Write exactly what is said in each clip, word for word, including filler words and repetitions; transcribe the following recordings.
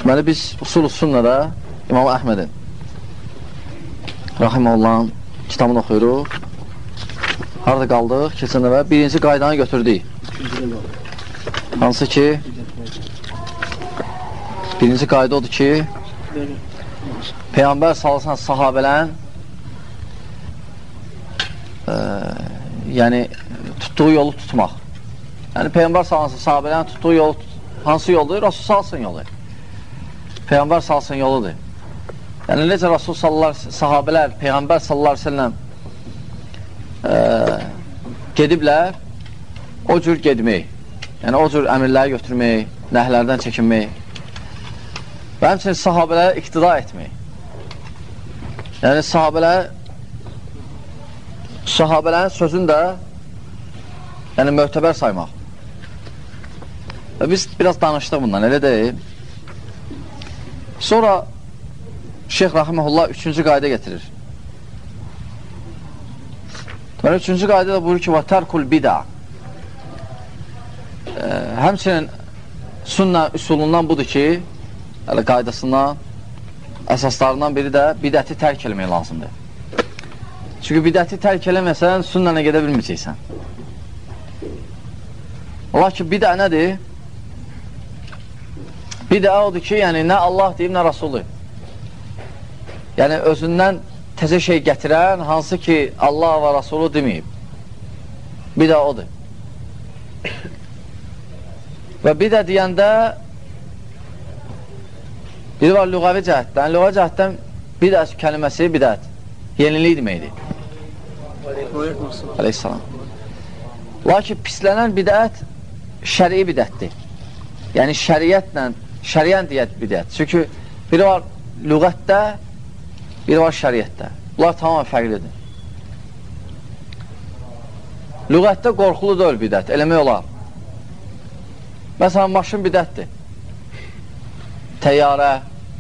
Deməli, biz Usul-u Sünnədə İmam Əhmədin Rahiməullahın kitabını oxuyuruq. Harada qaldıq? Keçən dəfə birinci qaydanı götürdük. Hansı ki, birinci qayda odur ki, Peyğəmbər sallallahu sahabələn e, yəni tutduğu yolu tutmaq. Yəni Peyğəmbər sallallahu sahabələn tutduğu yolu hansı yoldur? Rasul sallallahu yolu. Peyğəmbər sallallahu yoludur. Yəni necə Rasul sallallahu sahabələr Peyğəmbər sallallahu əleyhi və səlləm e, gediblər o cür gedmək. Yəni o cür əmirləri götürmək, nəhlərdən çəkinmək və həmçinin sahabələrə iqtida etmək. Yəni sahabələr sahabələrin sözünü də yəni möhtəbər saymaq. Və biz biraz danışdıq bundan, elə deyil. Sonra Şeyx Rahiməhullah üçüncü qayda getirir. Deməli, üçüncü qayda da buyurur ki, və tərkul bid'a. E, həmçinin sünnə üsulundan budur ki, yəni qaydasından, əsaslarından biri də bidəti tərk eləmək lazımdır. Çünki bidəti tərk eləməsən, sünnənə gedə bilməyəcəksən. Allah ki, bidə nədir? Bidə odur ki, yəni nə Allah deyib, nə Rasulü. Yəni özündən təzə şey gətirən, hansı ki Allah və Rasulü deməyib. Bidə odur. Və bidə deyəndə biri var lüğəvi cəhətdən. Lüğəvi cəhətdən bidə kəlməsi bidət. Yenilik deməkdir. Aleyhissalam. Lakin pislənən bidət şəri bidətdir. Yəni şəriyyətlə, şəriyyən deyət bidət. Çünki biri var lüğətdə, biri var şəriyyətdə. Bunlar tamamən fərqlidir. Lüğətdə qorxulu deyil bidət, eləmək olar. Məsələn, maşın bidətdir. Təyyarə.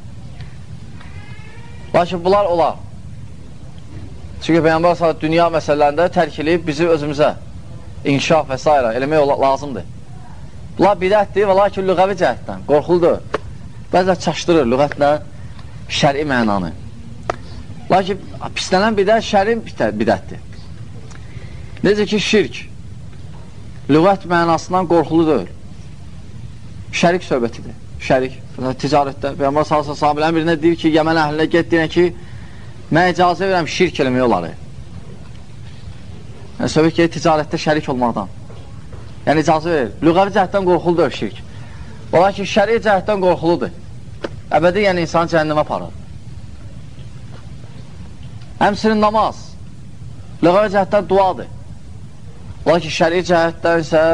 Lakin bunlar olar. Çünki Peyğəmbər sallallahu dünya məsələlərində tərk edib bizi özümüzə inkişaf və s. eləmək lazımdır. Bunlar bidətdir və lakin lüğəvi cəhətdən, qorxuludur. Bəzən çaşdırır lüğətlə şəri mənanı. Lakin pislənən bidət şəri bidətdir. Necə ki şirk lüğət mənasından qorxuludur. Şərik söhbətidir. Şərik. Ticarətdə Peyğəmbər sallallahu sahabilərin birinə deyir ki, Yəmən əhlinə get deyən ki, mən icazə verirəm şirk eləmək oları. Yəni, söhbət ki, ticarətdə şərik olmaqdan. Yəni, icazə verir. Lüğəvi cəhətdən qorxuludur şirk. Ola ki, şəri cəhətdən qorxuludur. Əbədi, yəni, insanı cəhənnəmə aparır. Həmsinin namaz. Lüğəvi cəhətdən duadır. Ola ki, şəri cəhətdən isə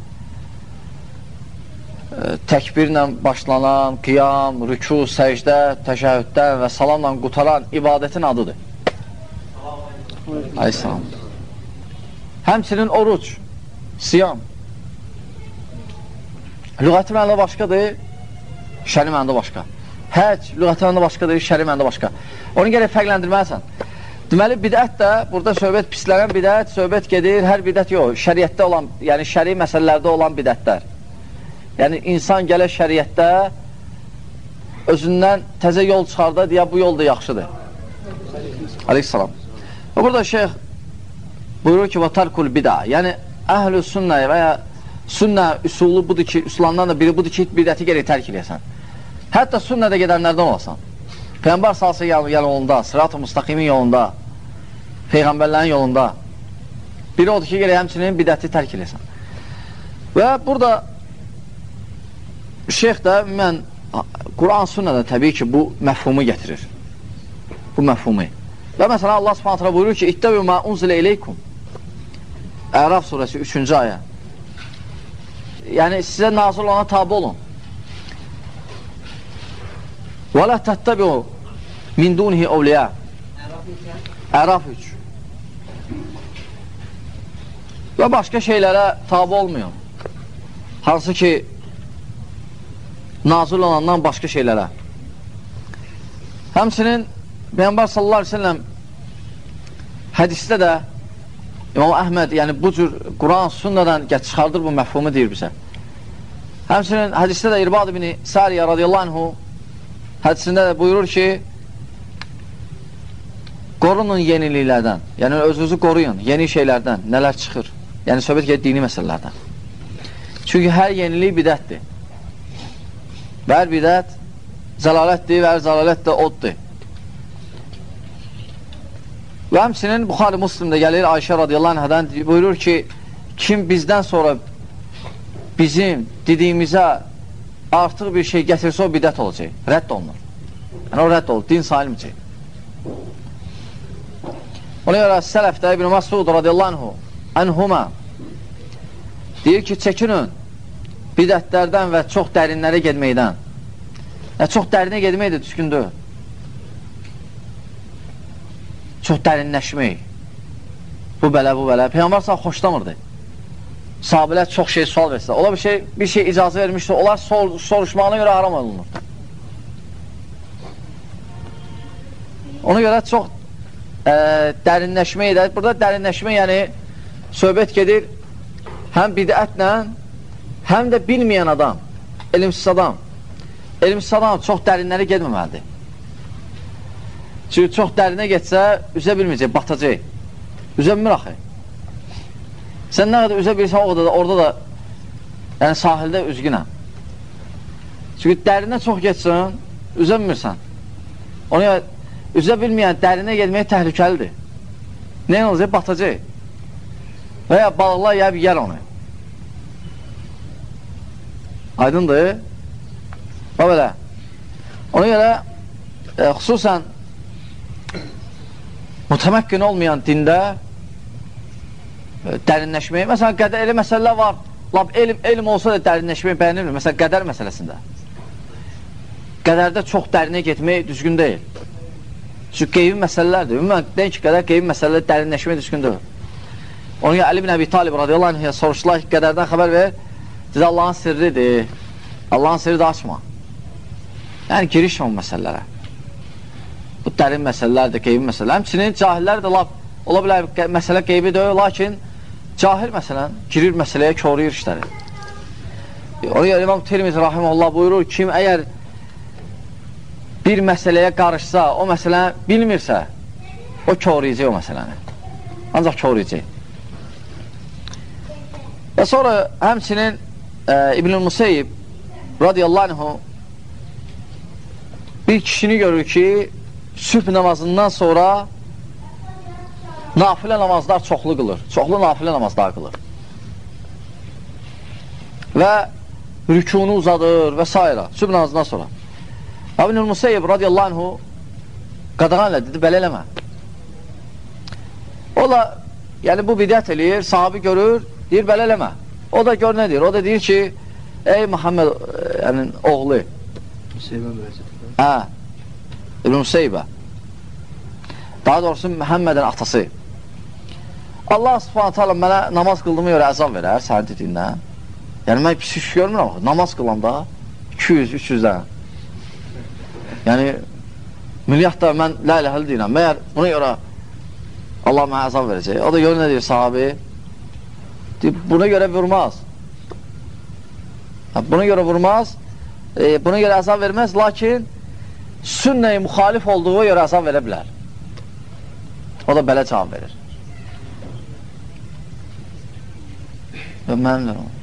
təkbirlə başlanan, qiyam, rüku, səcdə, təşəhhüddən və salamla qutaran ibadətin adıdır. Aleyhissalam. Həmçinin oruc, siyam. Lüğəti mənada başqadır, şəri mənada başqa. Həc, lüğəti mənada başqadır, şəri mənada başqa. Onu gərək fərqləndirməlisən. Deməli, bidət də, burada söhbət pislənən bidət, söhbət gedir, hər bidət yox, şəriətdə olan, yəni şəri məsələlərdə olan bidətlər. Yəni, insan gələ şəriətdə özündən təzə yol çıxarda deyə bu yol da yaxşıdır. Aleyhissalam. Və burada şeyx buyurur ki, وَتَرْكُ الْبِدَى Yəni, əhl-ü sünnə və ya sünnə üsulu budur ki, üsulandan da biri budur ki, bidəti gərək tərk eləyəsən. Hətta sünnədə gedənlərdən olasan. Peyğəmbər salsa yolunda, sırat-ı müstaqimin yolunda, Peyğəmbərlərin yolunda. Biri odur ki, gərək həmçinin bidəti tərk eləyəsən. Və burada şeyx də mən Quran sünnədə təbii ki, bu məfhumu gətirir. Bu məfhumu. Və məsələn, Allah subhanət hələ buyurur ki, İttəbü mə unzilə iləykum. Əraf surəsi üçüncü ayə. Yəni, sizə nazil olana tabi olun. Və lə təttəbi min dunihi ovliyə. Əraf üç. Və başqa şeylərə tabi olmuyor. Hansı ki, nazil olandan başqa şeylərə. Həmçinin Peyğəmbər sallallahu aleyhi ve sellem hədisdə də İmam Əhməd, yəni bu cür Quran sünnədən çıxardır bu məfhumu deyir bizə. Həmçinin hədisdə də İrbad ibn Sariyə radiyallahu anhu hədisində də buyurur ki, qorunun yeniliklərdən, yəni özünüzü qoruyun, yeni şeylərdən, nələr çıxır. Yəni, söhbət gedir dini məsələlərdən. Çünki hər yenilik bidətdir. Və hər bidət zəlalətdir və hər zəlalət də oddur. Və həmçinin Buxari Müslimdə gəlir, Ayşə radiyallahu anhadan buyurur ki, kim bizdən sonra bizim dediyimizə artıq bir şey gətirsə o bidət olacaq, rədd olunur. Yəni, o rədd olur, din salimcək. Ona görə sələfdə İbn-i Masud radiyallahu anhu, anhuma deyir ki, çəkinin bidətlərdən və çox dərinlərə gedməkdən. Yəni, çox dərinə gedmək də düzgündür. Çox dərinləşmək. Bu belə, bu belə. Peyğəmbər sağ xoşlamırdı. Sahabilər çox şey sual versə. Ola bir şey, bir şey icazə vermişdir. Onlar sor, soruşmağına görə haram olunur. Ona görə çox e, dərinləşmək edir. Burada dərinləşmək, yəni söhbət gedir həm bidətlə, həm də bilməyən adam, elmsiz adam. Elmsiz adam çox dərinlərə gedməməlidir. Çünki çox dərinə getsə, üzə bilməyəcək, batacaq. Üzə bilmir axı. Sən nə qədər üzə bilirsən, o qədər da, orada da, yəni sahildə üzgünəm. Çünki dərinə çox getsin, üzə bilmirsən. Ona üzə bilməyən dərinə getmək təhlükəlidir. Nə olacaq? Batacaq. Və ya balıqlar yiyib yer onu. Aydındır. Və belə. Ona görə e, xüsusən mütəməkkün olmayan dində e, dərinləşməyi, məsələn, qədər elə məsələlər var, lab, elm, elm olsa da dərinləşməyi bəyənilmir, məsələn, qədər məsələsində. Qədərdə çox dərinə getmək düzgün deyil. Çünki qeybi məsələlərdir. Ümumən, deyin ki, qədər qeybi məsələlər dərinləşmək düzgündür. Onun görə Əli ibn Əbi Talib radiyallahu anhya soruşdular ki, qədərdən xəbər ver, dedi, Allahın sirridir, Allahın sirri də açma. Yəni, girişmə o məsələlərə. Bu dərin məsələlərdir, qeybi məsələlər. Həmçinin cahillər də laf, ola bilər, məsələ qeybi deyil, lakin cahil məsələn, girir məsələyə, koruyur işləri. Onun görə İmam Tirmizi rahimehullah buyurur, kim əgər bir məsələyə qarışsa, o məsələ bilmirsə, o koruyacaq o məsələni. Ancaq koruyacaq. Və sonra həmçinin e, İbn-i Musayyib radiyallahu anhu bir kişini görür ki, sübh namazından sonra nafilə namazlar çoxlu qılır. Çoxlu nafilə namazlar qılır. Və rükunu uzadır və s. Sübh namazından sonra. İbn-i Musayyib radiyallahu anhu qadağan elə, dedi, belə eləmə. O da, yəni bu bidət eləyir, sahabi görür, deyir, belə eləmə. O da gör nə deyir? O da deyir ki, ey Muhammed, yəni oğlu. Musayyibə müraciət. Hə, İbn-i Musayyibə. Daha doğrusu Məhəmmədin atası. Allah subhanətə alə mənə namaz qıldığımı görə əzab verər, sənin dediyindən. Yəni, mən pis iş görmürəm, namaz qılanda iki yüz üç yüzdən. Yəni, milyardda mən lə iləhəli deyirəm, məyər buna görə Allah mənə əzab verəcək. O da görə nə deyir sahabi? Deyir, buna görə vurmaz. Buna görə vurmaz, e, buna görə əzab verməz, lakin sünnəyə müxalif olduğu görə əzab verə bilər. O da belə cavab verir. Və mənimdir o.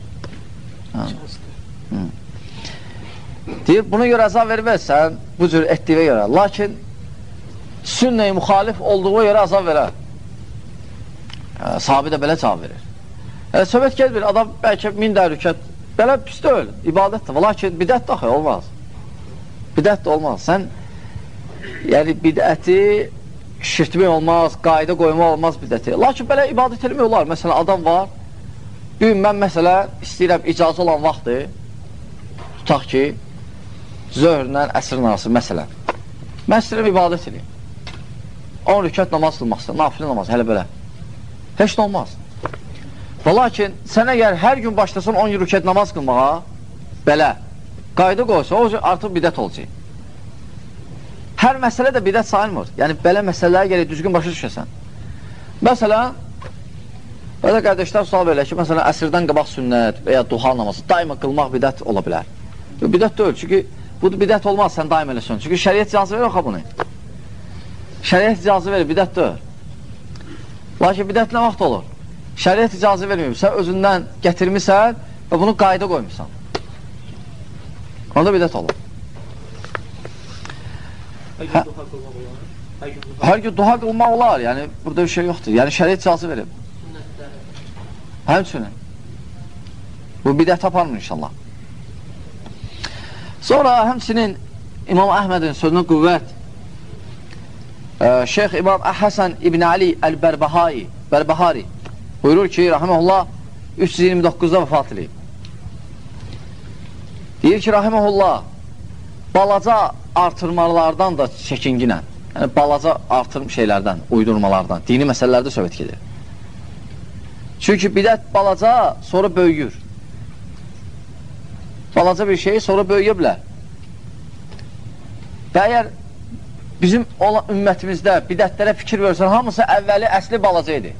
Deyir, buna görə əzab verməzsən, bu cür etdiyinə görə. Lakin sünnəyə müxalif olduğu görə əzab verər. Sahabi də belə cavab verir. Yəni, söhbət gəl bir adam bəlkə min də rükət, belə pis deyil, ibadətdir. Lakin bidət daxil olmaz. Bidət də olmaz. Sən, yəni bidəti şirtmək olmaz, qayda qoymaq olmaz bidəti. Lakin belə ibadət eləmək olar. Məsələn, adam var, bir gün mən məsələn istəyirəm icazə olan vaxtdır, tutaq ki, zöhrlə əsrin arası, məsələn. Mən istəyirəm ibadət edeyim. on rükət namaz qılmaq istəyirəm, nafilə namaz, hələ belə. Heç nə olmaz. Və lakin, sən əgər hər gün başlasan on rükət namaz qılmağa, belə, qayda qoysa, o artıq bidət olacaq. Hər məsələ də bidət sayılmır. Yəni, belə məsələlərə gələk düzgün başa düşəsən. Məsələn, belə qardaşlar sual verirlər ki, məsələn, əsrdən qabaq sünnət və ya duha namazı daima qılmaq bidət ola bilər. Bidət deyil, çünki bu bidət olmaz, sən daim eləsən. Çünki şəriət icazı verir oxa bunu. Şəriət icazı verir, bidət deyir. Lakin bidət nə vaxt olur? Şəriət icazı verməyib, sən özündən gətirmirsən və bunu qayda qoymuşsan. Onda bidət olur. Hə, hər gün duha qılmaq olar, yəni burada bir şey yoxdur. Yəni şəriət icazı verib. Həmçinin. Bu bidət aparmır inşallah. Sonra həmçinin İmam Əhmədin sözünə qüvvət Şeyx İmam Həsən İbn Ali Əl-Bərbəhari Bərbəhari buyurur ki, rahiməhullah üç yüz iyirmi doqquzda vəfat edib. Deyir ki, rahiməhullah balaca artırmalardan da çəkinginə, yəni balaca artırım şeylərdən, uydurmalardan, dini məsələlərdə söhbət gedir. Çünki bidət balaca, sonra böyüyür. Balaca bir şey sonra böyüyə bilər. Və əgər bizim olan ümmətimizdə bidətlərə fikir versən, hamısı əvvəli əsli balaca idi.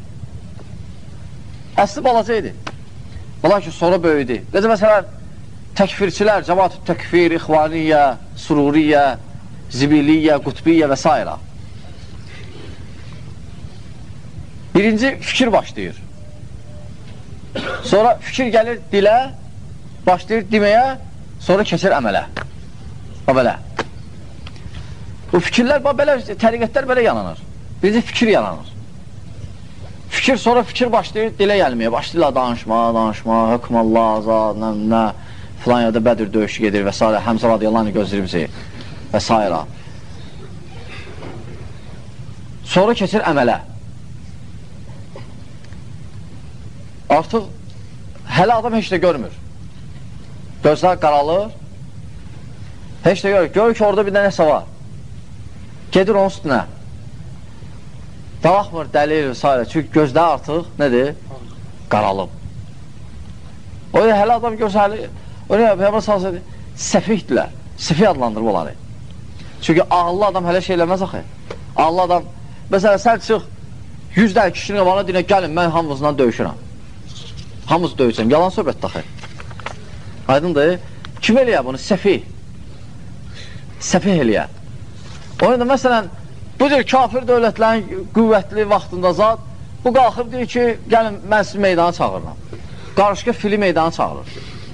Əsli balaca idi. Ola ki, sonra böyüdü. Necə məsələn, təkfirçilər, cəmat-ı təkfir, ixvaniyyə, sururiyyə, zibiliyyə, qutbiyyə və s. Birinci fikir başlayır. Sonra fikir gəlir dilə, başlayır deməyə, sonra keçir əmələ. O belə. Bu fikirlər, belə, təriqətlər belə yananır. Birinci fikir yananır. Fikir, sonra fikir başlayır dilə gəlməyə, başlayırlar danışma, danışma, hökmallah, azad, nə, nə, filan yada Bədir döyüşü gedir və s. Həmzə radiyallahu anh gözləyir bizi və s. Sonra keçir əmələ. Artıq hələ adam heç də görmür. Gözlər qaralır, heç də görür. Görür ki, orada bir də nəsə var. Gedir onun üstünə. Dağmır, dəlir və s. Çünki gözlər artıq, nədir? Qaralıb. O da hələ adam gözəlir. O nə, Peyğəmbər sallallahu əleyhi və səlləm səfihdirlər. Səfih adlandırıb onları. Çünki ağıllı adam hələ şey eləməz axı. Ağıllı adam, məsələn, sən çıx yüz dənə kişinin qabağına deyinə, gəlin, mən hamımızdan döyüşürəm. Hamımız döyüşəm. Yalan söhbətdir axı. Aydındır. Kim eləyə bunu? Səfih. Səfih eləyə. O yüzden məsələn, bu cür kafir dövlətlərin qüvvətli vaxtında zat, bu qalxıb deyir ki, gəlin, mən sizi meydana çağırıram. Qarışqa fili meydana çağırır.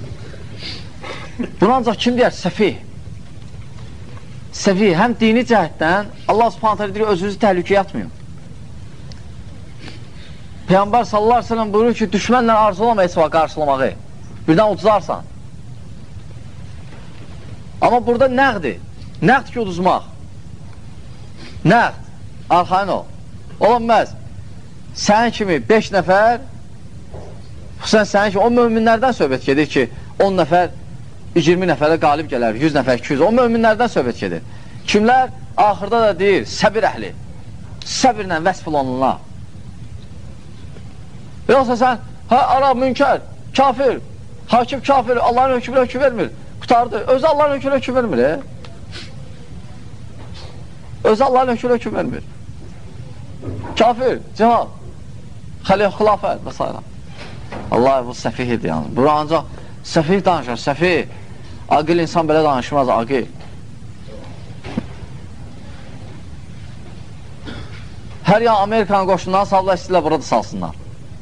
Bunu ancaq kim deyər? Səfih. Səfih, həm dini cəhətdən Allah subhanət hələ deyir, özünüzü təhlükəyə atmayın. Peyğəmbər sallallahu aleyhi ve sellem buyurur ki, düşmənlə arzulama heç vaxt qarşılamağı. Birdən uduzarsan. Amma burada nəqdir. Nəqd ki, uduzmaq. Nəqd. Arxayın ol. Olanməz. Sənin kimi beş nəfər, xüsusən sənin kimi, o möminlərdən söhbət gedir ki, on nəfər, iyirmi nəfərə qalib gələr, yüz nəfər, iki yüz, o möminlərdən söhbət gedir. Kimlər? Axırda da deyir, səbir əhli. Səbirlə vəsf olunurlar. Yoxsa sən, hə, Arab, münkər, kafir, hakim kafir, Allahın hökmünə hökm vermir, qutardı. Özü Allahın hökmünə hökm vermir, e? Özü Allahın hökmünə hökm vermir. Kafir, cihad, xəliyyə, xilafət və s. Allah, bu səfihdir yəni. Bu ancaq səfih danışır, səfih. Aqil insan belə danışmaz, aqil. Hər yan Amerikanın qoşundan sallar, istəyirlər burada salsınlar.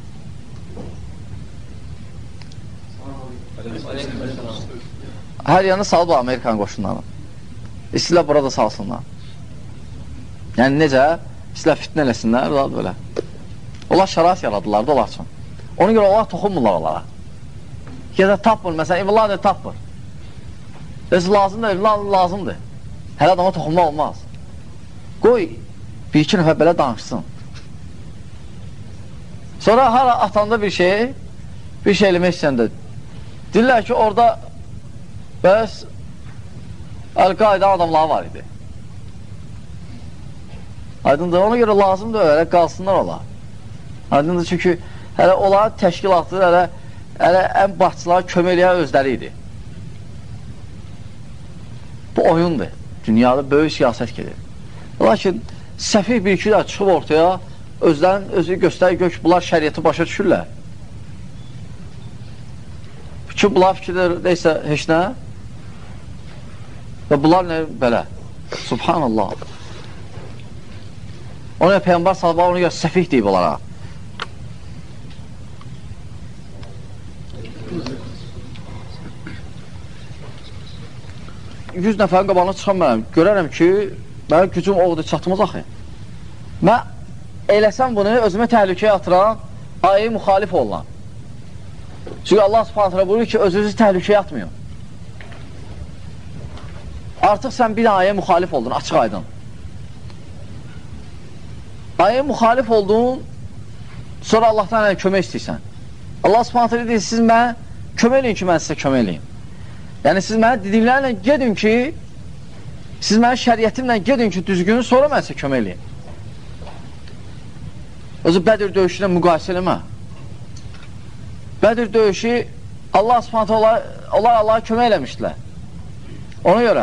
Hər yanı salıb Amerikan qoşunları. İstəyirlər burada salsınlar. Yəni necə? İstəyirlər fitnə eləsinlər, belə. Onlar şərait yaradılar da onlar üçün. Ona görə onlar toxunmurlar onlara. Ya da tapmır, məsələn, evladı tapmır. Özü lazımdır, evladı lazımdır. Hələ adama toxunma olmaz. Qoy, bir iki nəfər belə danışsın. Sonra hala atanda bir şey, bir şey eləmək istəyəndə, deyirlər ki, orada bəs Əl-Qaidə adamları var idi. Aydındır, ona görə lazımdır, hələ qalsınlar ola. Aydındır, çünki hələ onların təşkilatı, hələ, hələ ən başçıları köməkliyə özləri idi. Bu oyundur. Dünyada böyük siyasət gedir. Lakin səfih bir iki də çıxıb ortaya, özlərin özü göstərir gök, bunlar şəriyyəti başa düşürlər. Ki, bunlar fikirdə deysə heç nə? Və bunlar nə? Belə. Subhanallah. Ona Peyğəmbər sallallahu onu görə səfih deyib onlara. yüz nəfərin qabağına çıxan mənəm. Görərəm ki, mənim gücüm oğudur, çatmaz axı. Mən eləsəm bunu, özümə təhlükəyə atıram, ayəyə müxalif olunan. Çünki Allah subhanətlə buyurur ki, özünüzü təhlükəyə atmıyor. Artıq sən bir ayəyə müxalif oldun, açıq aydın. Ayəyə müxalif oldun, sonra Allahdan kömək istəyirsən. Allah subhanətlə deyir, siz mənə kömək eləyin ki, mən sizə kömək eləyim. Yəni, siz mənə dediklərlə gedin ki, siz mənə şəriyyətimlə gedin ki, düzgün, sonra mən sizə kömək eləyim. Özü Bədir döyüşünə müqayisə eləmə. Bədir döyüşü Allah subhanətə onlar, onlar Allaha kömək eləmişdilər. Ona görə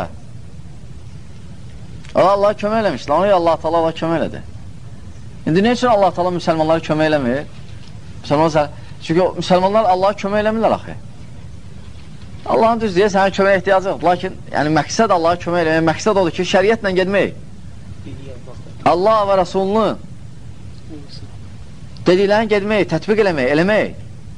Allah Allaha kömək eləmişdilər. Ona görə Allah Teala Allaha kömək elədi. İndi nə üçün Allah Teala müsəlmanlara kömək eləmir? Müsəlmanlar, çünki müsəlmanlar Allaha kömək eləmirlər axı. Allahın düz deyə sənə kömək ehtiyacı yoxdur. Lakin yəni, məqsəd Allaha kömək eləmək, məqsəd odur ki, şəriyyətlə gedmək. Allah və Rasulunu dediklərini gedmək, tətbiq eləmək, eləmək.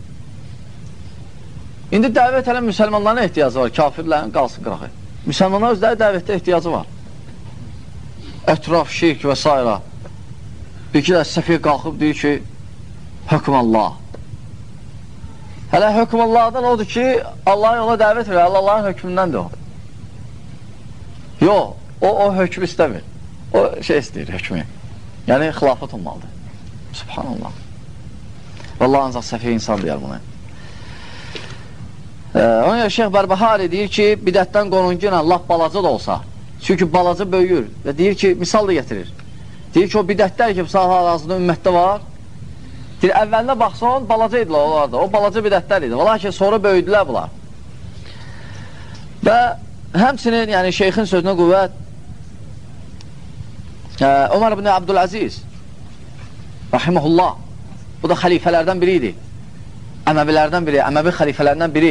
İndi dəvət elə müsəlmanların ehtiyacı var, kafirlərin qalsın qırağı. Müsəlmanlar özləri dəvətdə ehtiyacı var. Ətraf, şirk və s. Bir ki də səfiyyə qalxıb deyir ki, hökm Allah. Hələ hökm Allah'dan odur ki, Allah'a yola dəvət verir, Allah'ın hökmündəndir o. Yox, o, o hökmü istəmir. O şey istəyir, hökmü. Yəni, xilafət olmalıdır. Subhanallah. Vallahi ancaq səfiyyə insan deyər bunu. Ee, ona görə Şeyx Bərbəhari deyir ki, bidətdən qoruncu ilə laf balaca da olsa, çünki balaca böyüyür və deyir ki, misal da getirir. Deyir ki, o bidətlər ki, sahə arazında ümmətdə var, deyir, əvvəlinə baxsan, balaca idilər onlarda, o balaca bidətlər idi. Lakin sonra böyüdülər bunlar. Və həmçinin, yəni şeyxin sözünə qüvvət, e, Ömər ibn Abdüləziz, rahiməhullah, bu da xəlifələrdən biri idi. Əməvilərdən biri, Əməvi xəlifələrdən biri.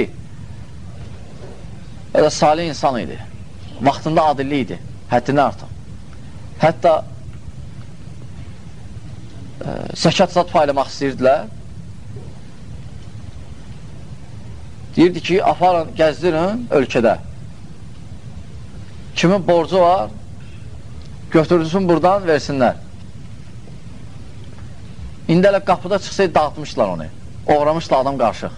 O da salih insan idi. Vaxtında adilli idi, həddindən artıq. Hətta e, zəkat zat paylamaq istəyirdilər. Deyirdi ki, aparın, gəzdirin ölkədə. Kimin borcu var, götürdüsün buradan, versinlər. İndi elə qapıda çıxsaydı, dağıtmışlar onu. Oğramışlar adam qarışıq.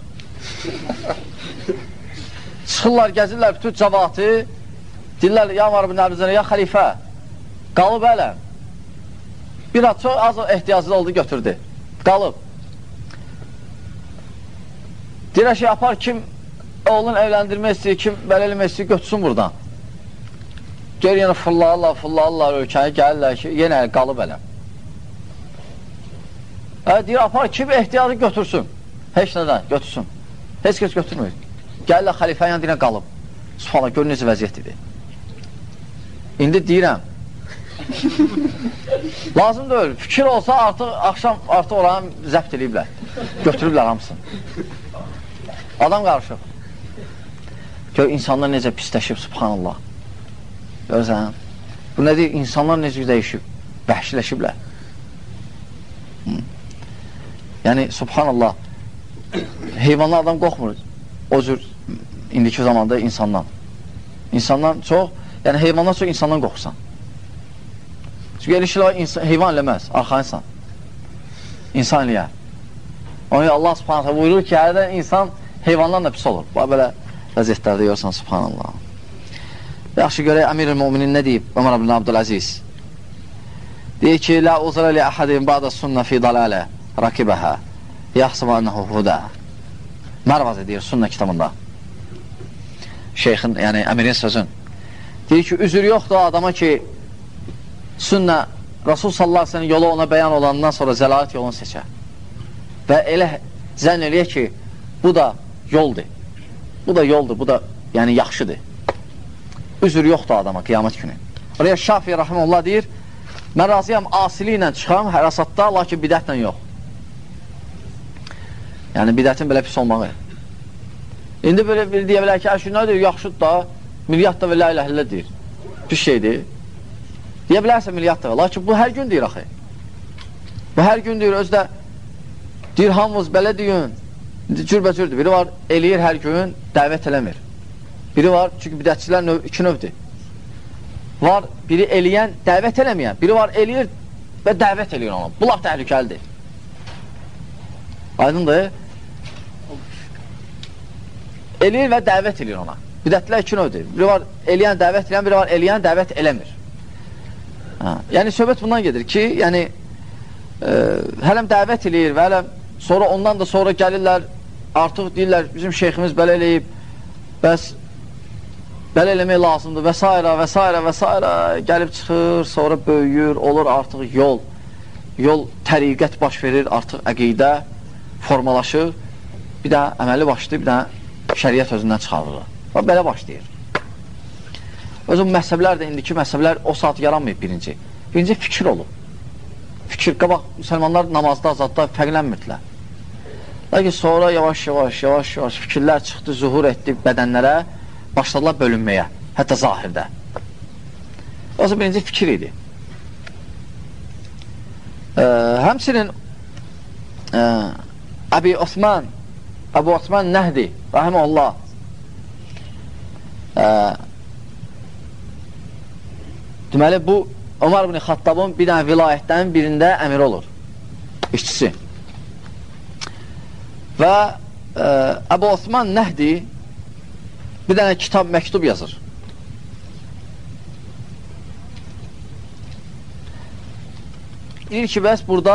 Çıxırlar, gəzirlər bütün cəvatı, deyirlər, ya var ibn Əbizənə, ya xəlifə, qalıb ələm. Bir az çox az ehtiyaclı oldu, götürdü. Qalıb. Deyirlər ki, yapar, kim oğlun evləndirmək istəyir, kim belə eləmək istəyir, götürsün buradan. Gör, yenə fırlarlar, fırlarlar ölkəni, gəlirlər ki, yenə qalıb ələm. Hə, deyir, apar, kim ehtiyacı götürsün. Heç nədən, götürsün. Heç kəs götürmür. Gəlirlər, xəlifənin yanında qalıb. Subhanallah, gör necə vəziyyət idi. İndi deyirəm. Lazım deyil. Fikir olsa artıq, axşam artıq oranı zəbt ediblər. Götürüblər hamısını. Adam qarışıq. Gör, insanlar necə pisləşib, subhanallah. Görürsən, bu nə deyir? İnsanlar necə dəyişib, vəhşiləşiblər. Hı. Yəni, subhanallah, heyvanlar adam qorxmur, o cür indiki zamanda insandan. İnsandan çox, yəni heyvandan çox insandan qorxursan. Çünki elə şeylər heyvan eləməz, arxa insan. İnsan eləyər. Onu Allah subhanallah buyurur ki, hərdən insan heyvandan da pis olur. Belə vəziyyətlərdə görürsən, subhanallah. Yaxşı görək, Əmir-i Müminin nə deyib? Ömər ibn Abdüləziz. Deyir ki, la uzra li əhədin ba'da sünnə fi dalalə rakibəhə yaxsıma ənəhu hudə. Mərvaz edir sünnə kitabında. Şeyxin, yəni əmirin sözün. Deyir ki, üzür yoxdur adama ki, sünnə Rasul sallallahu aleyhi ve sellem yolu ona bəyan olandan sonra zəlalət yolunu seçər. Və elə zənn eləyək ki, bu da yoldur. Bu da yoldur, bu da yəni yaxşıdır. Üzür yoxdur adama qiyamət günü. Oraya Şafi'i rahimehullah deyir, mən razıyam asili ilə çıxam hərasatda, lakin bidətlə yox. Yəni bidətin belə pis olmağı. İndi belə bir deyə bilər ki, hər şey nədir, yaxşıdır da, milyard da və la ilahe illə deyir. Pis şeydir. Deyə bilərsən milyard da və. Lakin bu hər gün deyir axı. Bu hər gün deyir, özdə deyir, hamımız belə deyin. Cürbəcürdür. Biri var, eləyir hər gün, dəvət eləmir. Biri var, çünki bidətçilər növ, iki növdür. Var, biri eləyən, dəvət eləməyən. Biri var, eləyir və dəvət eləyir onu. Bu laf təhlükəlidir. Aydındır. Eləyir və dəvət eləyir ona. Bidətçilər iki növdür. Biri var, eləyən, dəvət eləyən, biri var, eləyən, dəvət eləmir. Ha. Yəni, söhbət bundan gedir ki, yəni, e, hələm dəvət eləyir və hələm sonra ondan da sonra gəlirlər, artıq deyirlər, bizim şeyximiz belə eləyib, bəs belə eləmək lazımdır və s. və s. və s. gəlib çıxır, sonra böyüyür, olur artıq yol, yol təriqət baş verir, artıq əqidə formalaşır, bir də əməli başlayır, bir də şəriət özündən çıxarır. Və belə başlayır. Özüm məhzəblər də, indiki məhzəblər o saat yaranmayıb birinci. Birinci fikir olub. Fikir, qabaq, müsəlmanlar namazda, azadda fərqlənmirdilər. Lakin sonra yavaş, yavaş, yavaş, yavaş fikirlər çıxdı, zuhur etdi bədənlərə, başladılar bölünməyə, hətta zahirdə. O zaman birinci fikir idi. Ee, həmçinin e, Əbi Osman, Əbu Osman Nəhdi, rahiməhullah, e, deməli, bu Ömər ibn Xattabın bir dənə vilayətlərin birində əmir olur, işçisi. Və e, Əbu Osman Nəhdi bir dənə kitab, məktub yazır. Deyir ki, bəs burada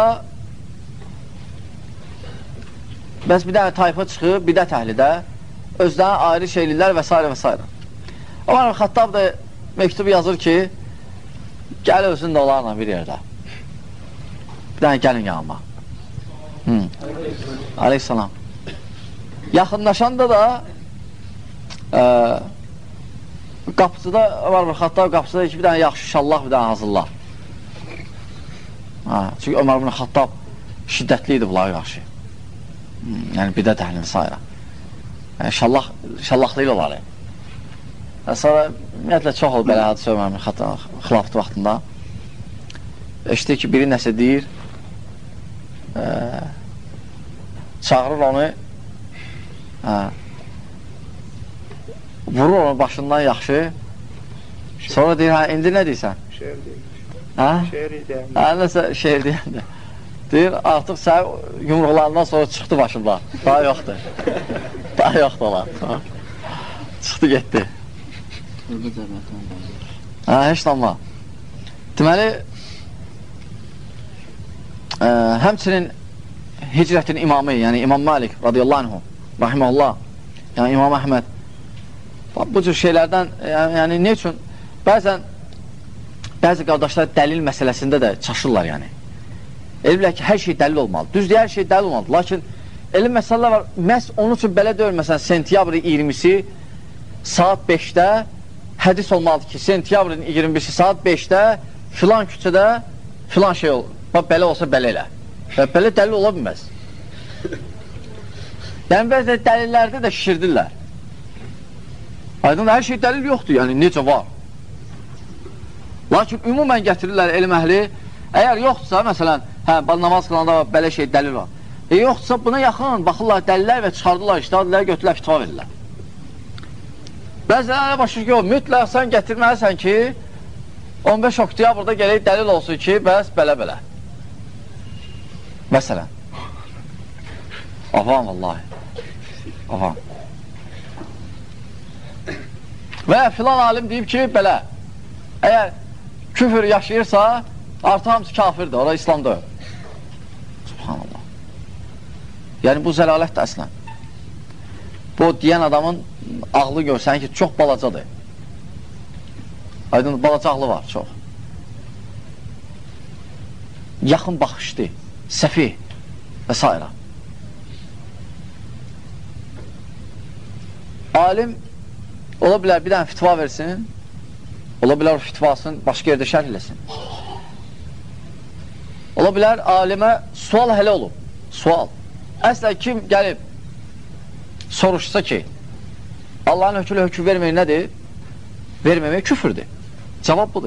bəs bir dənə tayfa çıxır, bidət əhlidə, özdən ayrı şeylilər və s. və s. Ömər ibn Xattab da məktubu yazır ki, gəl özün də onlarla bir yerdə. Bir dənə gəlin yanıma. Hmm. Aleyhisselam. Yaxınlaşanda da e, qapıcıda Ömər ibn Xattab qapıcıda ki, bir dənə yaxşı şallah, bir dənə hazırla. Ha, çünki Ömər ibn Xattab şiddətli idi bunlara qarşı. Hmm, yəni bidət əhlini sayra. Yəni şallah, şallahlı ilə oları. Yəni, sonra ümumiyyətlə çox oldu belə hadisə Ömər ibn Xattab xilafət vaxtında. Eşidir ki, biri nəsə deyir, e, çağırır onu, hə, vurur onu başından yaxşı, sonra deyir, hə, indi nə deyirsən? Şeir deyilmiş. Hə? Şeir deyilmiş. Hə, nəsə şeir deyəndə. Deyir, artıq sən yumruqlarından sonra çıxdı başımda. Daha yoxdur. Daha yoxdur olar. Çıxdı, getdi. Hə, heç danma. Deməli, ə, həmçinin hicrətin imamı, yəni İmam Malik radiyallahu anhu, rahiməhullah, yəni İmam Əhməd, bu cür şeylərdən, yəni, yəni ne üçün? Bəzən, bəzi qardaşlar dəlil məsələsində də çaşırlar, yəni. Elə bilər ki, hər şey dəlil olmalı. Düzdür, hər şey dəlil olmalı. Lakin, elə məsələlər var, məhz onun üçün belə deyil, məsələn, sentyabrın iyirmisi saat beşdə hədis olmalıdır ki, sentyabrın iyirmisi saat beşdə filan küçədə filan şey olur. Bax, belə olsa belə elə. Və belə dəlil ola bilməz. Yəni, bəzi dəlillərdə də şişirdirlər. Aydın, hər şey dəlil yoxdur, yəni necə var. Lakin ümumən gətirirlər elm əhli, əgər yoxdursa, məsələn, hə, namaz qılanda belə şey dəlil var. E, yoxdursa, buna yaxın baxırlar dəlillər və çıxardılar, iştihadlıları götürürlər, fitva verirlər. Bəzilərə başlayır ki, o, mütləq sən gətirməlisən ki, on beş oktyabrda gələk dəlil olsun ki, bəs belə-belə. Məsələn. Avam, vallahi. Avam. Və filan alim deyib ki, belə, əgər küfür yaşayırsa, artıq hamısı kafirdir, ora İslamda. Subhanallah. Yəni, bu zəlalətdir əslən. Bu, deyən adamın ağlı görsən ki, çox balacadır. Aydın, balaca ağlı var, çox. Yaxın baxışdır, səfih və s. Alim ola bilər bir dənə fitva versin, ola bilər o fitvasını başqa yerdə şərh eləsin. Ola bilər alimə sual hələ olub, sual. Əslən kim gəlib soruşsa ki, Allahın hökmü hökm vermir nədir? verməmək küfürdür. Cavab budur.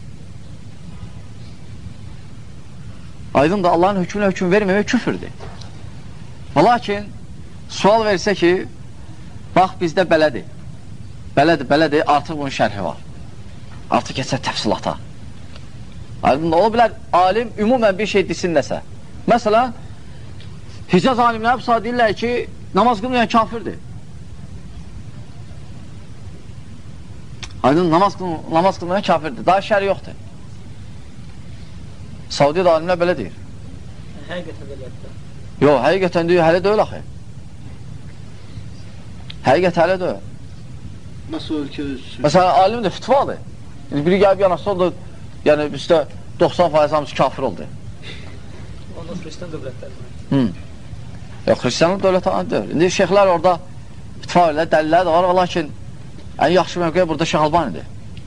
Aydın da Allahın hökmünə hökm verməmək küfürdür. Lakin sual versə ki, bax bizdə belədir, belədir, belədir, artıq bunun şərhi var. Artıq keçək təfsilata. Aydın da ola bilər, alim ümumən bir şey desin nəsə. Məsələn, Hicaz alimləri bu saat deyirlər ki, namaz qılmayan kafirdir. Aydın, namaz, namaz qılmayan kafirdir. Daha şəri yoxdur. Saudiyyə alimlər belə deyir. Həqiqətən də elədir. Yox, həqiqətən deyir, hələ deyil axı. Həqiqət hələ deyil. Nasıl ölkə özsün? Məsələn, alim də fitvadır. Yəni, biri gəlib yanası oldu, yəni bizdə doxsan faiz hamısı kafir oldu. Ondan Hristiyan dövlətləri var. Hı. Yox, Hristiyanlıq dövlət adı deyil. İndi şeyxlər orada ittifaq ilə, dəlillər də var, lakin ən yaxşı mövqeyə burada Şeyx Albanidir.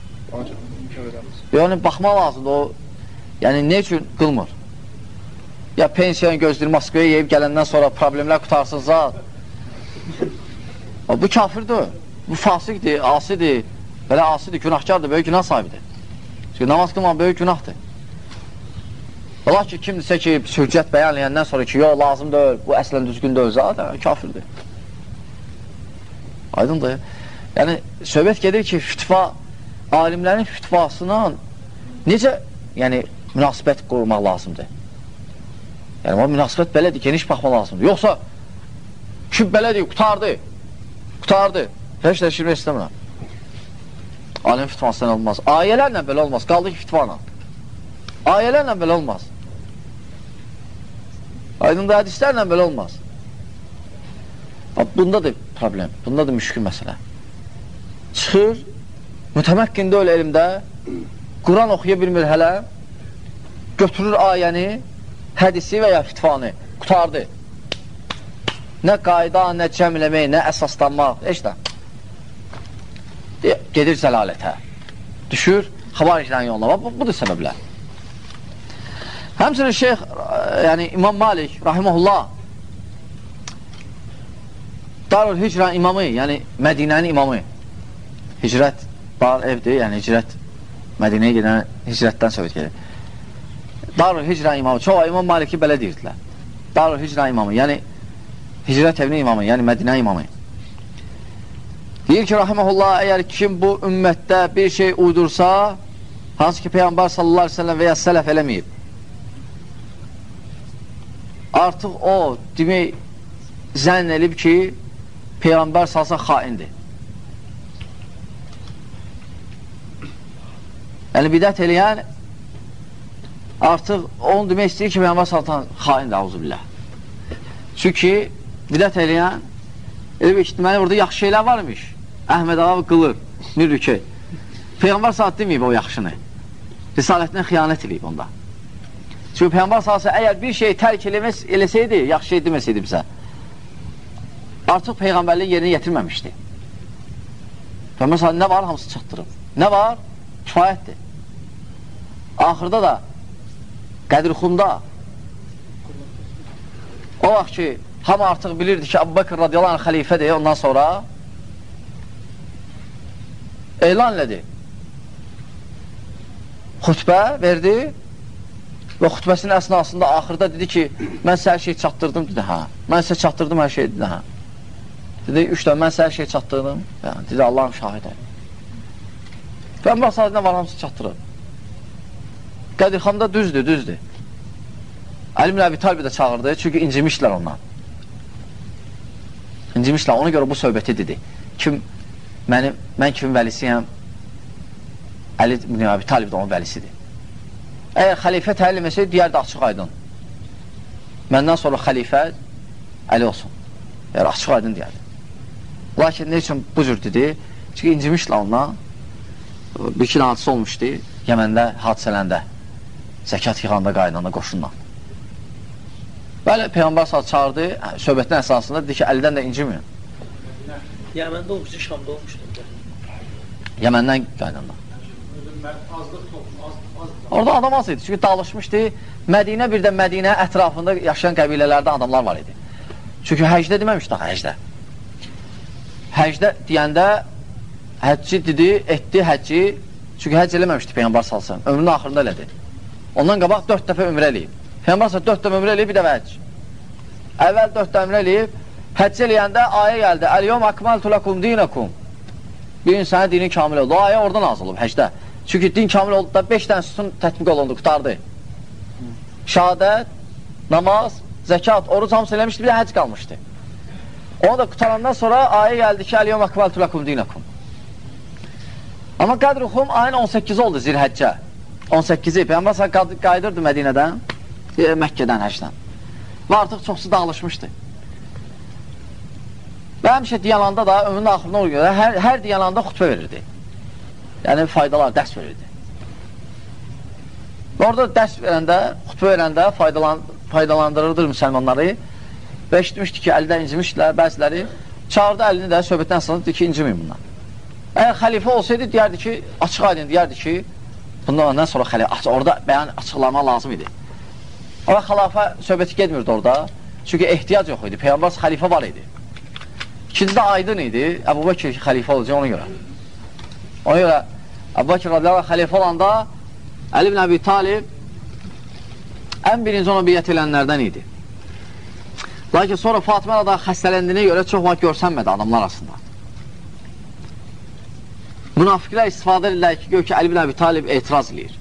Yəni, baxmaq lazımdır o, yəni ne üçün qılmır? Ya pensiyanı gözləyir, Moskvaya yeyib gələndən sonra problemlər qutarsın zat. Bu kafirdir, bu fasiqdir, asidir, belə asidir, günahkardır, böyük günah sahibidir. Çünki namaz qılmaq böyük günahdır. Ola ki, kimdirsə ki, sürcət bəyanləyəndən sonra ki, yox, lazım deyil, bu əslən düzgün deyil, zaten kafirdir. Aydındır. Yəni, söhbət gedir ki, fitva, alimlərin fitvasına necə, yəni, münasibət qurmaq lazımdır. Yəni, o münasibət belədir, geniş baxmaq lazımdır. Yoxsa, kim belədir, qutardı, qutardı, heç də şirmək istəmirəm. Alim fitvasından olmaz. Ayələrlə belə olmaz, qaldı ki, fitvanla. Ayələrlə belə olmaz. Aydın da hədislərlə belə olmaz. Bundadır problem, bundadır müşkül məsələ. Çıxır, mütəməkkində öyle elimdə, Quran oxuya bilmir hələ, götürür ayəni, hədisi və ya fitvanı, qutardı. Nə qayda, nə cəmləmək, nə əsaslanmaq, eşdə. Gedir zəlalətə, düşür, xavariclərin yoluna, bu, budur səbəblər. Həmçinin şeyx, yəni İmam Malik, rahiməhullah, Darül Hicrə imamı, yəni Mədinənin imamı, hicrət var evdir, yəni hicrət, Mədinəyə gedən hicrətdən söhbət gedir. Darül Hicrə imamı, çoğu İmam Maliki belə deyirdilər. Darül Hicrə imamı, yəni hicrət evinin imamı, yəni Mədinə imamı. Deyir ki, rahiməhullah, əgər kim bu ümmətdə bir şey uydursa, hansı ki Peyğəmbər sallallahu aleyhi ve sellem və ya sələf eləməyib, artıq o demək zənn elib ki, Peyğəmbər salsa xaindir. Yəni bidət eləyən artıq onu demək istəyir ki, Peyğəmbər salsa xaindir, auzubillah. Çünki bidət eləyən elə bir deməli, burada yaxşı şeylər varmış. Əhməd ağa qılır, bir rükey. Peyğəmbər saat deməyib o yaxşını. Risalətindən xiyanət eləyib onda. Çünki Peyğəmbər salsa əgər bir şey tərk eləsəydi, yaxşı şey deməsəydi bizə, artıq Peyğəmbərliyin yerini yetirməmişdi. Peyğəmbər salsa nə var, hamısı çatdırıb. Nə var? Kifayətdir. Axırda da Qədirxunda o vaxt ki, hamı artıq bilirdi ki, Əbu Bakır radiyallahu anh xəlifədir, ondan sonra elan elədi. Xütbə verdi və xütbəsinin əsnasında axırda dedi ki, mən sizə hər şey çatdırdım, dedi, hə. Mən sizə çatdırdım hər şey, dedi, hə. Dedi, üç də, mən sizə hər şey çatdırdım, yəni, dedi, Allahım şahidə. Peyğəmbər sallallahu var, hamısı çatdırır. Qədirxanda düzdür, düzdür. Əli ibn Əbi Talib də çağırdı, çünki incimişlər ondan. İncimişlər, ona görə bu söhbəti dedi. Kim, mənim, mən kimin vəlisiyəm, Əli ibn Əbi Talib də onun vəlisidir. Əgər xəlifə təyin eləməsəydi, digər də açıq aydın. Məndən sonra xəlifə Əli olsun. Yəni, açıq aydın deyərdi. Lakin ne üçün bu cür dedi? Çünki incimişlər ondan. Bir iki hadisə olmuşdu, Yəməndə hadisələndə. Zəkat yığanda, qaydanda, qoşunla. Bəli, Peyğəmbər sağ çağırdı, söhbətin əsasında dedi ki, Əlidən də incimiyor. Yəməndə olmuşdu, Şamda olmuşdu. Yəməndən qaydanda. Orada adam az idi, çünki dağılışmışdı. Mədinə bir də Mədinə ətrafında yaşayan qəbilələrdə adamlar var idi. Çünki həcdə deməmişdi, həcdə. Həcdə deyəndə həcci dedi, etdi həcci, çünki həcc eləməmişdi Peyğəmbər salsın, ömrünün axırında elədi. Ondan qabaq dörd dəfə ömrə eləyib. Peyğəmbər salsın dörd dəfə ömrə eləyib, bir dəfə həcc. Əvvəl dörd dəfə ömrə eləyib, həcc eləyəndə ayə gəldi, Əl-yom akmaltu lakum dinakum. Bir insana dinin kamil oldu. O ayə oradan nazil olub həcdə. Çünki din kamil oldu da beş dənə sütun tətbiq olundu, qutardı. Şəhadət, namaz, zəkat, oruc hamısı eləmişdi, bir də həcc qalmışdı. Onu da qutarandan sonra ayə gəldi ki, Əl-yom akmaltu lakum dinakum. Amma Qədr-i-Xum ayın on səkkizi oldu Zilhəccə. on səkkizi. Peyğəmbər sallallahu qaydırdı Mədinədən, Məkkədən, həcdən. Və artıq çoxsu dağılışmışdı. Və həmişə diyananda da, ömrünün axırına olur, hər, hər diyananda xutbə verirdi. Yəni, faydalar, dərs verirdi. Və orada dərs verəndə, xutbə verəndə faydalan, faydalandırırdı müsəlmanları və eşitmişdi ki, əldə incimişdilər, bəziləri çağırdı əlini də, söhbətdən sonra dedi ki, inciməyin bundan. Əgər xəlifə olsaydı, deyərdi ki, açıq aydın deyərdi ki, bundan sonra xəlifə, orada bəyan açıqlama lazım idi. Amma xilafə söhbəti gedmirdi orada, çünki ehtiyac yox idi, Peyğəmbər xəlifə var idi. İkinci də aydın idi, Əbu Bəkir xəlifə olacaq ona görə. Ona görə Əbu Bəkir radiyallahu xəlifə olanda Əli ibn Əbi Talib ən birinci ona biyyət edənlərdən idi. Lakin sonra Fatimə da xəstələndiyinə görə çox vaxt görsənmədi adamlar arasında. Münafiqlər istifadə edirlər ki, gör ki, Əli ibn Əbi Talib etiraz edir.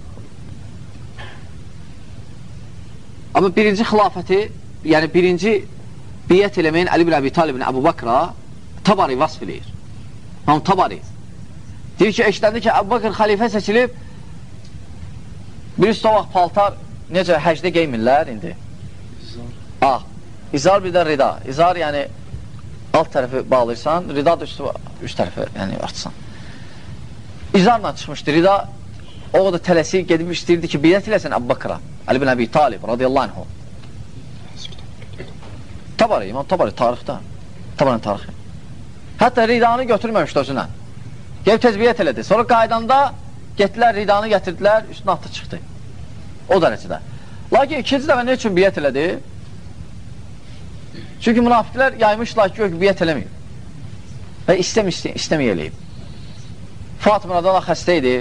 Amma birinci xilafəti, yəni birinci biyyət eləməyin Əli ibn Əbi Talibin Əbu Bakra Tabari vasf edir. Hamı Tabari. Deyir ki, eşitləndi ki, Əbu Bakr xəlifə seçilib, bir üstə vaxt paltar, necə həcdə geymirlər indi? Ah, izar bir də rida. İzar, yəni, alt tərəfi bağlayırsan, rida da üstü, üst tərəfi, yəni, artsan. İzarla çıxmışdı, rida, o da tələsi gedib istəyirdi ki, biyyət eləsən Əbu Bakra, Əli ibn Əbi Talib, radiyallahu anhu. Tabari, İmam Tabari, tarixdə. Tabarin tarixi. Hətta ridanı götürməmişdi özünə. Gəlib tezbiyyət elədi. Sonra qaydanda getdilər, ridanı gətirdilər, üstünə atı çıxdı. O dərəcədə. Lakin ikinci dəfə nə üçün biyyət elədi? Çünki münafiqlər yaymışlar ki, biyyət eləməyib. Və istəm, istəm, istəməyələyib. Fatimə radiyallahu xəstə idi.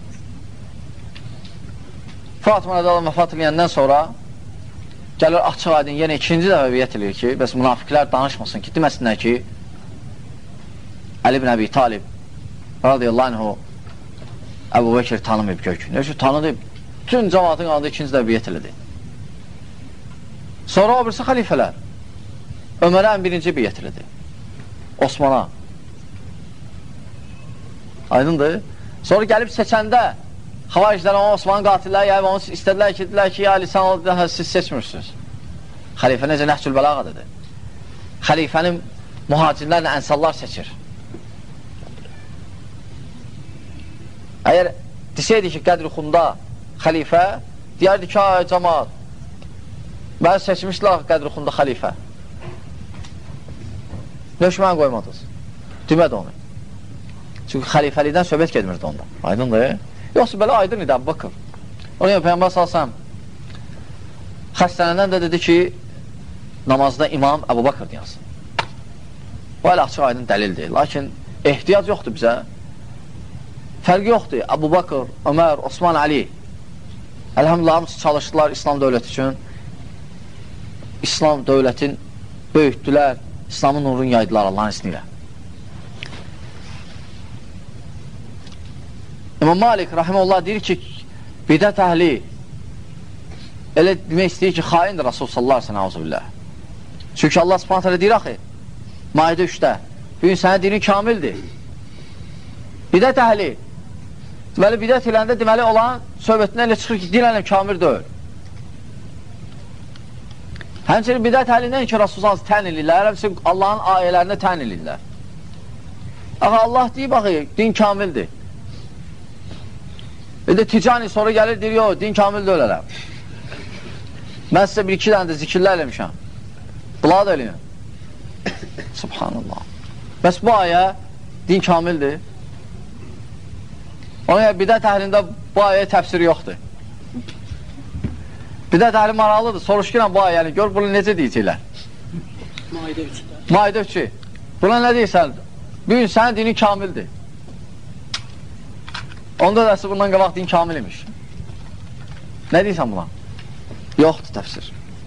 Fatimə radiyallahu vəfat eləyəndən sonra gəlir açıq aydın, yenə ikinci dəfə biyyət eləyir ki, bəs münafiqlər danışmasın ki, deməsinlər ki, Əli ibn Əbi Talib radiyallahu anhu Əbu Bəkir tanımayıb gök. Nə üçün tanıdı? Bütün cəmatın adı ikinci dəfə biyyət elədi. Sonra o birisi xəlifələr Ömərə ən birinci biyyət elədi. Osmana. Aydındır. Sonra gəlib seçəndə xavariclər ona Osmanın qatilləri yəni onu istədilər ki, dedilər ki, ya lisan oldu, siz seçmirsiniz. Xəlifə necə Nəhcül Bəlağədir. Xəlifənin mühacirlərlə ənsallar seçir. Əgər desəydi ki, Qədr-i-Xumda xəlifə, deyərdi ki, ay cəmaat, mən seçmişlər Qədr-i-Xumda xəlifə. Nöşmən qoymadınız. Demədi onu. Çünki xəlifəlikdən söhbət gedmirdi onda. Aydındır. Yoxsa belə aydın idi Əbu Bakır. Ona görə Peyğəmbər salsam xəstələnən də dedi ki, namazda imam Əbu Bakır deyəsin. Bu hələ açıq aydın dəlildir. Lakin ehtiyac yoxdur bizə. Fərqi yoxdur. Əbu Bakır, Ömər, Osman, Ali. Əlhamdülillah, hamısı çalışdılar İslam dövləti üçün. İslam dövlətin böyütdülər, İslamın nurunu yaydılar Allahın isniyle. İmam Malik rahimehullah deyir ki, bidət əhli elə demək istəyir ki, xaindir Rasul sallallahu aleyhi ve sellem. Çünki Allah subhanət hələ deyir axı, Maidə üçdə, bir gün sənə dinin kamildir. Bidət əhli, deməli bidət eləndə deməli olan söhbətindən elə çıxır ki, din ələm kamil deyil. Həmçinin bidət əhlindən ki, Rasul sallallahu tən edirlər, həmçinin Allahın ayələrinə tən edirlər. Axı Allah deyib axı, din kamildir. Bir də ticani sonra gəlir, deyir, yox, din kamil deyirəm. Mən sizə bir-iki dənə də zikirlər eləmişəm. Bunlar da eləyin. Subhanallah. Bəs bu ayə din kamildir. Ona görə bidət əhlində bu ayəyə təfsiri yoxdur. Bidət əhli maraqlıdır. Soruşqirəm bu ayəni, gör bunu necə deyəcəklər? Maidə üçdə. Maidə üçü. Buna nə deyirsən? Bir gün sənin dinin kamildir. Onda da bundan qabaq din kamil imiş. Nə deyirsən buna? Yoxdur təfsir.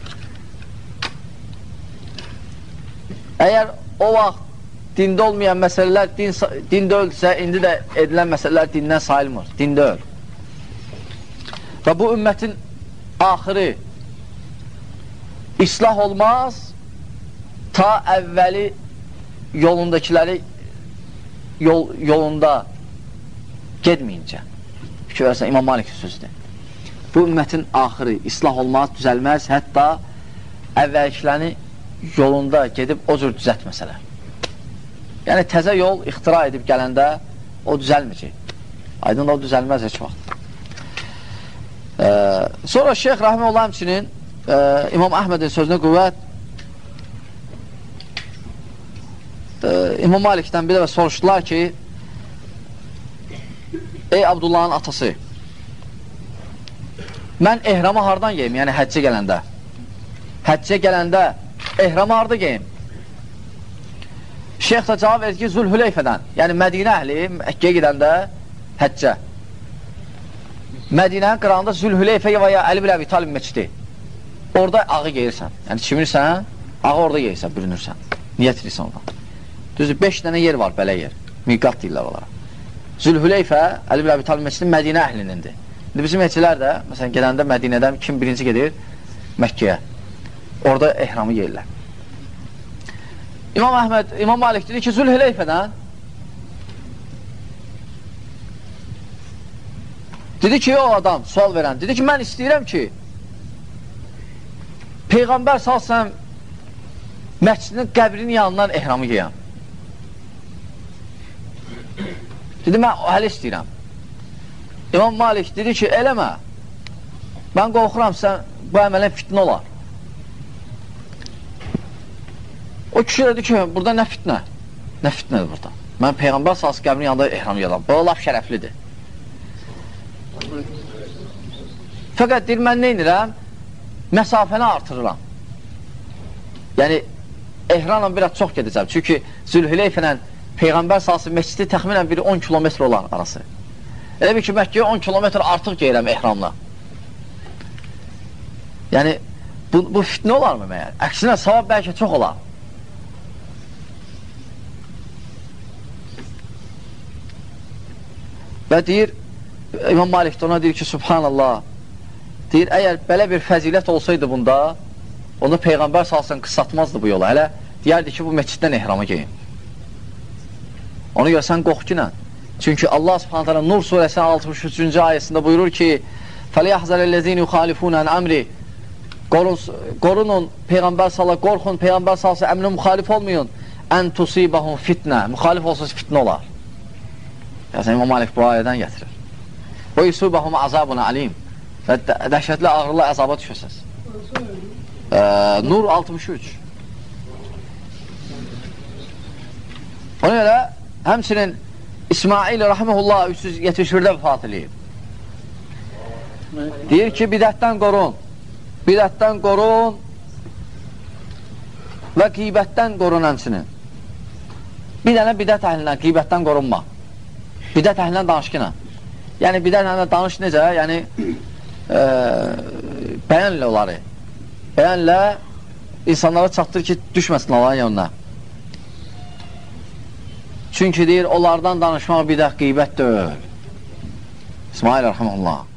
Əgər o vaxt dində olmayan məsələlər din, dində öldürsə, indi də edilən məsələlər dindən sayılmır. Dində öl. Və bu ümmətin axırı islah olmaz ta əvvəli yolundakiləri yol, yolunda gedməyincə. Fikir versən, İmam Malik sözüdür. Bu ümmətin axırı islah olmaz, düzəlməz, hətta əvvəlkilərini yolunda gedib o cür düzətməsələr. Yəni, təzə yol ixtira edib gələndə o düzəlməyəcək. Aydın o düzəlməz heç vaxt. Ee, sonra Şeyx Rahimullah həmçinin e, İmam Əhmədin sözünə qüvvət e, İmam Malikdən bir də soruşdular ki, ey Abdullahın atası, mən ehramı hardan yeyim? Yəni həccə gələndə. Həccə gələndə ehramı harada yeyim? Şeyx da cavab verir ki, Zülhüleyfədən, yəni Mədinə əhli Məkkəyə gedəndə həccə. Mədinənin qırağında Zülhüleyfə və ya Əli bin Əbi Talib məscidi. Orada ağı geyirsən. Yəni çimirsən, ağı orada geyirsən, bürünürsən. Niyyət edirsən oradan. Düzdür, beş dənə yer var, belə yer. Miqat deyirlər onlara. Zülhüleyfə, Əli bin Əbi Talib məscidi Mədinə əhlinindir. İndi bizim elçilər də, məsələn, gedəndə Mədinədən kim birinci gedir? Məkkəyə. Orada ehramı yeyirlər. İmam Əhməd, İmam Malik dedi ki, Zülhüleyfədən dedi ki, o adam, sual verən, dedi ki, mən istəyirəm ki, Peyğəmbər salsam məscidin qəbrinin yanından ehramı yeyəm. Dedi, mən hələ istəyirəm. İmam Malik dedi ki, eləmə, mən qorxuram, sən bu əmələn fitnə olar. O kişi dedi ki, burada nə fitnə? Nə fitnədir burada? Mən Peyğəmbər salsam qəbrinin yanında ehramı yeyəm. Bu laf şərəflidir. Fəqət deyir, mən nə edirəm? Məsafəni artırıram. Yəni, ehranla biraz çox gedəcəm. Çünki Zülhüleyfə ilə Peyğəmbər salsın məscidi təxminən biri on kilometr olar arası. Elə bir ki, Məkkəyə on kilometr artıq geyirəm ehramla. Yəni, bu, bu fitnə olar mı məyər? Əksinə, savab bəlkə çox olar. Və deyir, İmam Malik də ona deyir ki, Subhanallah, deyir, əgər belə bir fəzilət olsaydı bunda, onu Peyğəmbər salsın qısatmazdı bu yola. Hələ deyərdi ki, bu məsciddən ehramı geyin. Onu görsən qorxqinə. Çünki Allah Subhanahu taala Nur surəsinin altmış üçüncü ayəsində buyurur ki, فَلْيَحْزَرَ يُخَالِفُونَ عَنْ əmri Qorunun, Peyğəmbər sala, qorxun, Peyğəmbər salsa əmrinə müxalif olmayın. Ən tusibahum fitnə. Müxalif olsa fitnə olar. Yəni, İmam Malik bu ayədən gətirir. Və yusubahum azabun alim. Və dəhşətli ağırlı əzaba düşəsiniz. Ee, Nur altmış üç. Ona görə həmçinin İsmail Rahiməhullah üç yüz yetmiş birdə vəfat edib. Deyir ki, bidətdən qorun. Bidətdən qorun və qeybətdən qorun həmçinin. Bir dənə bidət əhlindən, qeybətdən qorunma. Bidət əhlindən danışqına. Yəni, bidət əhlindən danış necə? Yəni, e, bəyənlə onları. Bəyənlə insanlara çatdır ki, düşməsin Allahın yanına. Çünki deyir, onlardan danışmaq bidət qeybət deyil. İsmail Rəhəməllah.